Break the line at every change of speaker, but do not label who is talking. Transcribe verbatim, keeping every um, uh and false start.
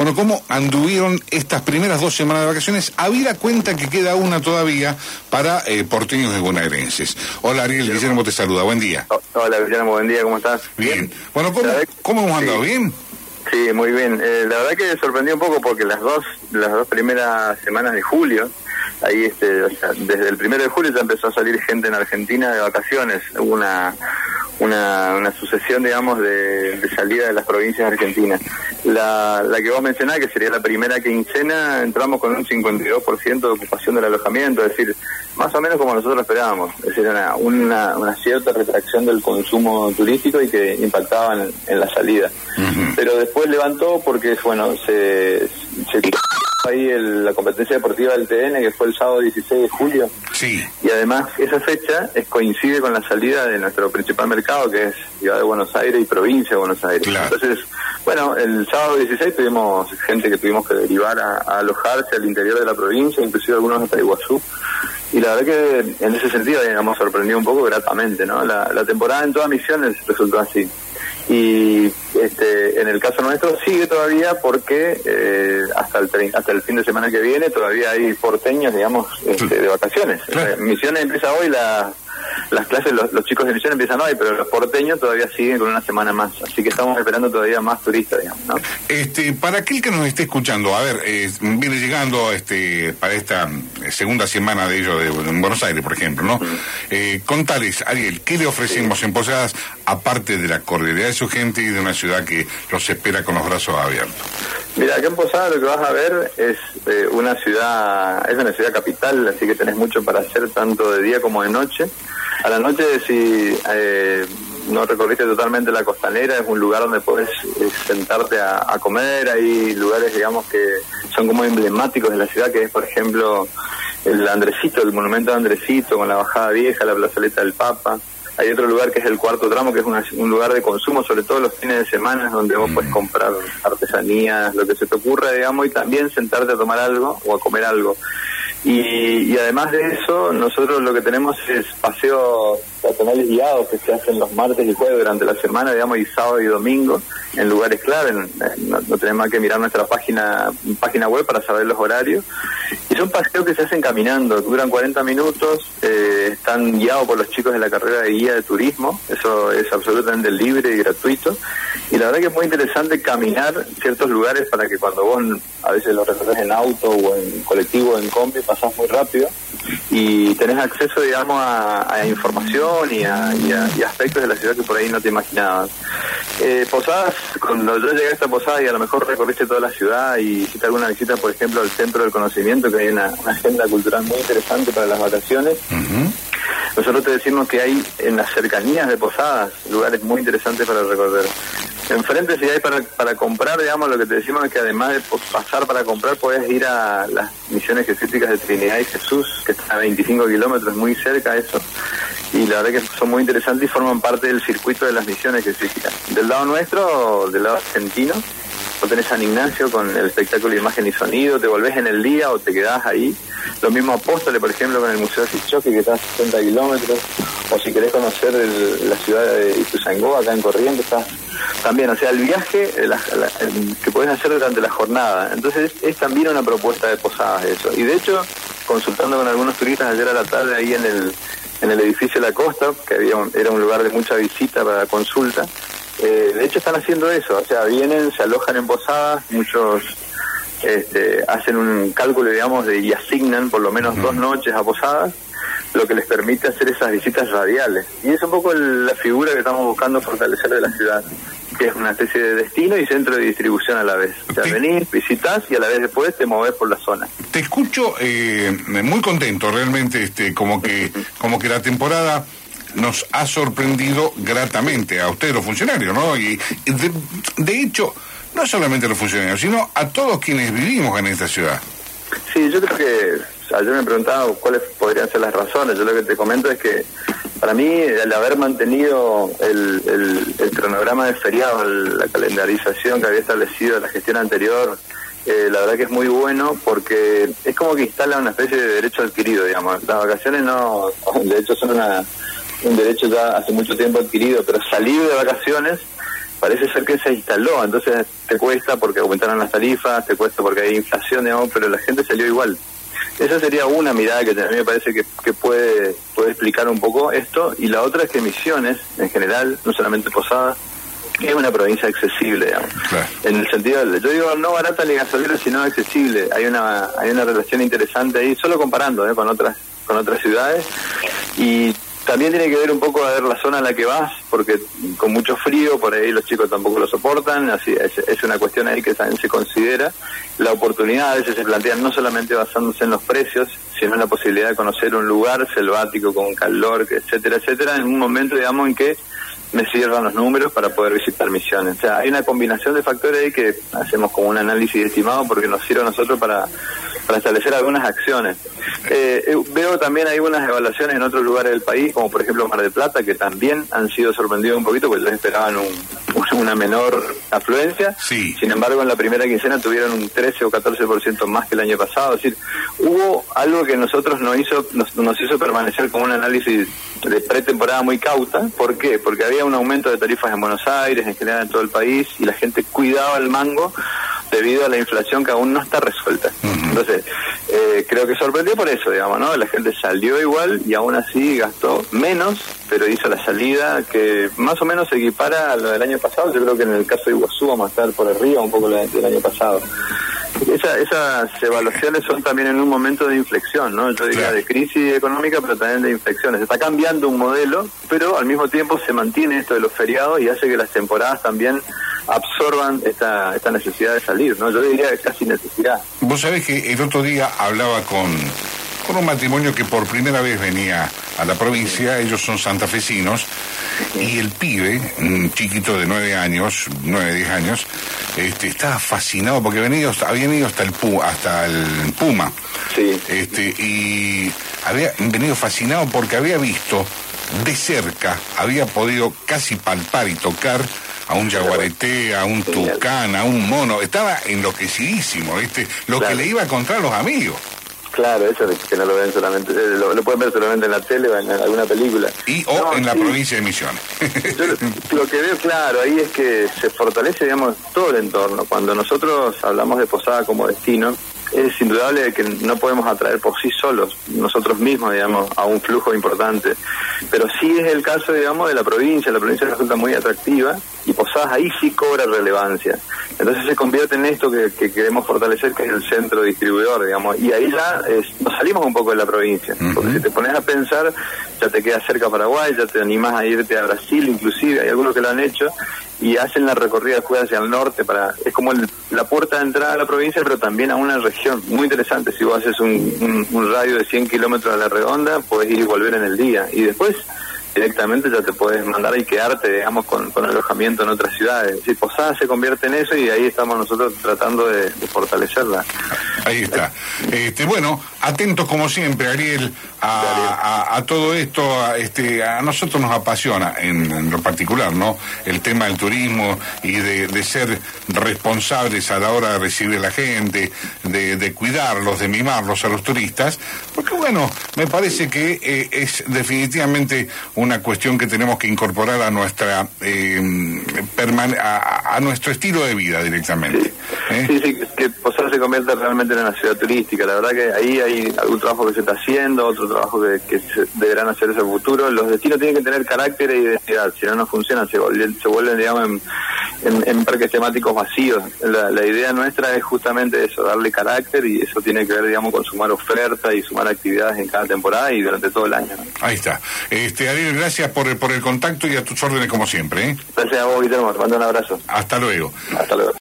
Bueno, ¿cómo anduvieron estas primeras dos semanas de vacaciones? Habida cuenta que queda una todavía para eh, porteños y bonaerenses. Hola, Ariel, Guillermo te saluda, buen día.
Oh, hola, Guillermo, buen día, ¿cómo estás?
Bien. Bueno, ¿cómo, ¿cómo hemos andado? Sí. ¿Bien?
Sí, muy bien. Eh, la verdad que sorprendió un poco porque las dos las dos primeras semanas de julio, ahí este, o sea, desde el primero de julio ya empezó a salir gente en Argentina de vacaciones. Hubo una una, una sucesión, digamos, de, de salida de las provincias argentinas. La, la que vos mencionás, que sería la primera quincena, entramos con un cincuenta y dos por ciento de ocupación del alojamiento, es decir, más o menos como nosotros esperábamos, es decir, una, una, una cierta retracción del consumo turístico y que impactaba en, en la salida. Uh-huh. Pero después levantó porque, bueno, se, se tiró ahí el, la competencia deportiva del T N, que fue el sábado dieciséis de julio.
Sí.
Y además esa fecha es, coincide con la salida de nuestro principal mercado, que es Ciudad de Buenos Aires y provincia de Buenos Aires.
Claro.
Entonces, bueno, el sábado dieciséis tuvimos gente que tuvimos que derivar a, a alojarse al interior de la provincia, inclusive algunos hasta Iguazú. Y la verdad que en ese sentido nos sorprendió un poco gratamente, ¿no? La, la temporada en todas Misiones resultó así. Y este, en el caso nuestro sigue todavía porque eh, hasta el hasta el fin de semana que viene todavía hay porteños, digamos, este, de vacaciones. Claro. Eh, Misiones empieza hoy, la, las clases, los, los chicos de Misiones empiezan hoy, pero los porteños todavía siguen con una semana más. Así que estamos esperando todavía más turistas, digamos, ¿no?
Este, para aquel que nos esté escuchando, a ver, eh, viene llegando este para esta segunda semana de ellos de, en Buenos Aires, por ejemplo, ¿no? Mm. Eh, contales, Ariel, ¿qué le ofrecemos sí. en Posadas, aparte de la cordialidad de su gente y de una ciudad que los espera con los brazos abiertos?
Mira, acá en Posadas lo que vas a ver es eh, una ciudad, es una ciudad capital, así que tenés mucho para hacer tanto de día como de noche. A la noche, si eh, no recorriste totalmente la costanera, es un lugar donde puedes eh, sentarte a, a comer. Hay lugares, digamos, que son como emblemáticos de la ciudad, que es, por ejemplo, el Andresito, el monumento de Andresito, con la Bajada Vieja, la plazoleta del Papa. Hay otro lugar que es el Cuarto Tramo, que es una, un lugar de consumo, sobre todo los fines de semana, donde vos mm. puedes comprar artesanías, lo que se te ocurra, digamos, y también sentarte a tomar algo o a comer algo. Y, y además de eso, nosotros lo que tenemos es paseos peatonales guiados que se hacen los martes y jueves durante la semana, digamos, y sábado y domingo, en lugares clave. No, no tenemos más que mirar nuestra página página web para saber los horarios. Y son paseos que se hacen caminando, duran cuarenta minutos, eh, están guiados por los chicos de la carrera de guía de turismo, eso es absolutamente libre y gratuito. Y la verdad que es muy interesante caminar ciertos lugares para que cuando vos a veces lo recorres en auto o en colectivo o en combi, pasás muy rápido y tenés acceso, digamos, a, a información y a, y, a, y a aspectos de la ciudad que por ahí no te imaginabas. Eh, Posadas, cuando yo llegué a esta Posada y a lo mejor recorriste toda la ciudad y hiciste alguna visita, por ejemplo, al Centro del Conocimiento, que hay una, una agenda cultural muy interesante para las vacaciones. Uh-huh. Nosotros te decimos que hay en las cercanías de Posadas lugares muy interesantes para recorrer. Enfrente, si hay para, para comprar, digamos, lo que te decimos es que además de pasar para comprar, puedes ir a las misiones jesuíticas de Trinidad y Jesús, que están a veinticinco kilómetros, muy cerca de eso. Y la verdad que son muy interesantes y forman parte del circuito de las misiones jesuíticas. Del lado nuestro, del lado argentino, vos tenés San Ignacio con el espectáculo de imagen y sonido, te volvés en el día o te quedás ahí. Lo mismo Apóstoles, por ejemplo, con el Museo de Sichoque, que está a sesenta kilómetros. O si querés conocer el, la ciudad de Ituzaingó, acá en Corrientes, está también. O sea, el viaje la, la, el, que podés hacer durante la jornada. Entonces es, es también una propuesta de Posadas eso. Y de hecho, consultando con algunos turistas ayer a la tarde ahí en el, en el edificio La Costa, que había un, era un lugar de mucha visita para consulta, eh, de hecho están haciendo eso. O sea, vienen, se alojan en Posadas, muchos este, hacen un cálculo, digamos, de, y asignan por lo menos uh-huh. dos noches a Posadas, lo que les permite hacer esas visitas radiales. Y es un poco el, la figura que estamos buscando fortalecer de la ciudad, que es una especie de destino y centro de distribución a la vez. O sea, te... venís, visitás y a la vez después te movés por la zona.
Te escucho eh, muy contento, realmente, este, como que, como que la temporada nos ha sorprendido gratamente a ustedes los funcionarios, ¿no? Y de, de hecho, no solamente a los funcionarios, sino a todos quienes vivimos en esta ciudad.
Sí, yo creo que, o sea, yo me he preguntado cuáles podrían ser las razones. Yo lo que te comento es que para mí el haber mantenido el, el, el cronograma de feriados, el, la calendarización que había establecido la gestión anterior, eh, la verdad que es muy bueno porque es como que instala una especie de derecho adquirido, digamos. Las vacaciones no, de hecho son una, un derecho ya hace mucho tiempo adquirido, pero salir de vacaciones parece ser que se instaló, entonces te cuesta porque aumentaron las tarifas, te cuesta porque hay inflación, digamos, pero la gente salió igual. Esa sería una mirada que a mí me parece que, que puede, puede explicar un poco esto, y la otra es que Misiones, en general, no solamente Posadas, es una provincia accesible, digamos. Claro. En el sentido, de, yo digo no barata ni gasolina, sino accesible. Hay una hay una relación interesante ahí, solo comparando ¿eh? con otras con otras ciudades, y también tiene que ver un poco a ver la zona en la que vas, porque con mucho frío por ahí los chicos tampoco lo soportan, así es, es una cuestión ahí que también se considera. La oportunidad a veces se plantea no solamente basándose en los precios, sino en la posibilidad de conocer un lugar selvático con calor, etcétera, etcétera, en un momento, digamos, en que me cierran los números para poder visitar Misiones. O sea, hay una combinación de factores ahí que hacemos como un análisis estimado porque nos sirve a nosotros para, para establecer algunas acciones. Eh, eh, veo también algunas evaluaciones en otros lugares del país, como por ejemplo Mar del Plata, que también han sido sorprendidos un poquito porque ellos esperaban un, una menor afluencia. Sí. Sin embargo, en la primera quincena tuvieron un trece o catorce por ciento más que el año pasado. Es decir, hubo algo que nosotros nos hizo, nos, nos hizo permanecer como un análisis de pretemporada muy cauta. ¿Por qué? Porque había un aumento de tarifas en Buenos Aires, en general en todo el país, y la gente cuidaba el mango debido a la inflación que aún no está resuelta. Uh-huh. Entonces, eh, creo que sorprendió por eso, digamos, ¿no? La gente salió igual y aún así gastó menos, pero hizo la salida que más o menos se equipara a lo del año pasado. Yo creo que en el caso de Iguazú vamos a estar por arriba un poco del año pasado. Esa, esas evaluaciones son también en un momento de inflexión, ¿no? Yo diría de crisis económica, pero también de inflexiones. Se está cambiando un modelo, pero al mismo tiempo se mantiene esto de los feriados y hace que las temporadas también absorban esta esta necesidad de salir, ¿no? Yo diría que casi necesidad.
Vos sabés que el otro día hablaba con, con un matrimonio que por primera vez venía a la provincia, ellos son santafesinos, y el pibe, un chiquito de nueve años, nueve, diez años, este, estaba fascinado porque venido, habían ido hasta el Pu, hasta el Puma. Sí. Este, y había venido fascinado porque había visto de cerca, había podido casi palpar y tocar a un yaguareté, a un tucán, a un mono. Estaba enloquecidísimo, ¿viste? Lo claro. que le iba a contar a los amigos.
Claro, eso es que no lo ven solamente, lo, lo pueden ver solamente en la tele o en alguna película.
Y o no, en la sí. provincia de Misiones.
Yo lo, lo que veo claro ahí es que se fortalece, digamos, todo el entorno. Cuando nosotros hablamos de Posada como destino, es indudable que no podemos atraer por sí solos, nosotros mismos, digamos, a un flujo importante. Pero sí es el caso, digamos, de la provincia. La provincia resulta muy atractiva y Posadas ahí sí cobra relevancia. Entonces se convierte en esto que, que queremos fortalecer, que es el centro distribuidor, digamos. Y ahí ya es, nos salimos un poco de la provincia. Uh-huh. Porque si te pones a pensar, ya te quedas cerca a Paraguay, ya te animás a irte a Brasil, inclusive. Hay algunos que lo han hecho y hacen la recorrida después hacia el norte. Para es como el, la puerta de entrada a la provincia, pero también a una región muy interesante. Si vos haces un, un, un radio de cien kilómetros a la redonda, podés ir y volver en el día. Y después directamente ya te puedes mandar y quedarte, digamos, con, con alojamiento en otras ciudades. Es decir, Posadas se convierte en eso y ahí estamos nosotros tratando de, de fortalecerla.
Ahí está. Este, bueno, atentos como siempre, Ariel, a, a, a todo esto. A, este, a nosotros nos apasiona en, en lo particular, ¿no? El tema del turismo y de, de ser responsables a la hora de recibir a la gente, de, de cuidarlos, de mimarlos a los turistas, porque bueno, me parece que eh, es definitivamente un una cuestión que tenemos que incorporar a nuestra eh, permane- a, a nuestro estilo de vida directamente.
Sí, ¿eh? sí, sí, que Posadas se convierta realmente en una ciudad turística. La verdad que ahí hay algún trabajo que se está haciendo, otro trabajo que, que se deberán hacer en el futuro. Los destinos tienen que tener carácter e identidad, si no, no funcionan, se vuelven, se vuelven digamos, en, en, en parques temáticos vacíos. La, la idea nuestra es justamente eso, darle carácter, y eso tiene que ver, digamos, con sumar oferta y sumar actividades en cada temporada y durante todo el año, ¿no?
Ahí está. Este, Ariel, gracias por el, por el contacto y a tus órdenes como siempre, ¿eh?
Gracias a vos, Guillermo. Te mando un abrazo.
Hasta luego.
Hasta luego.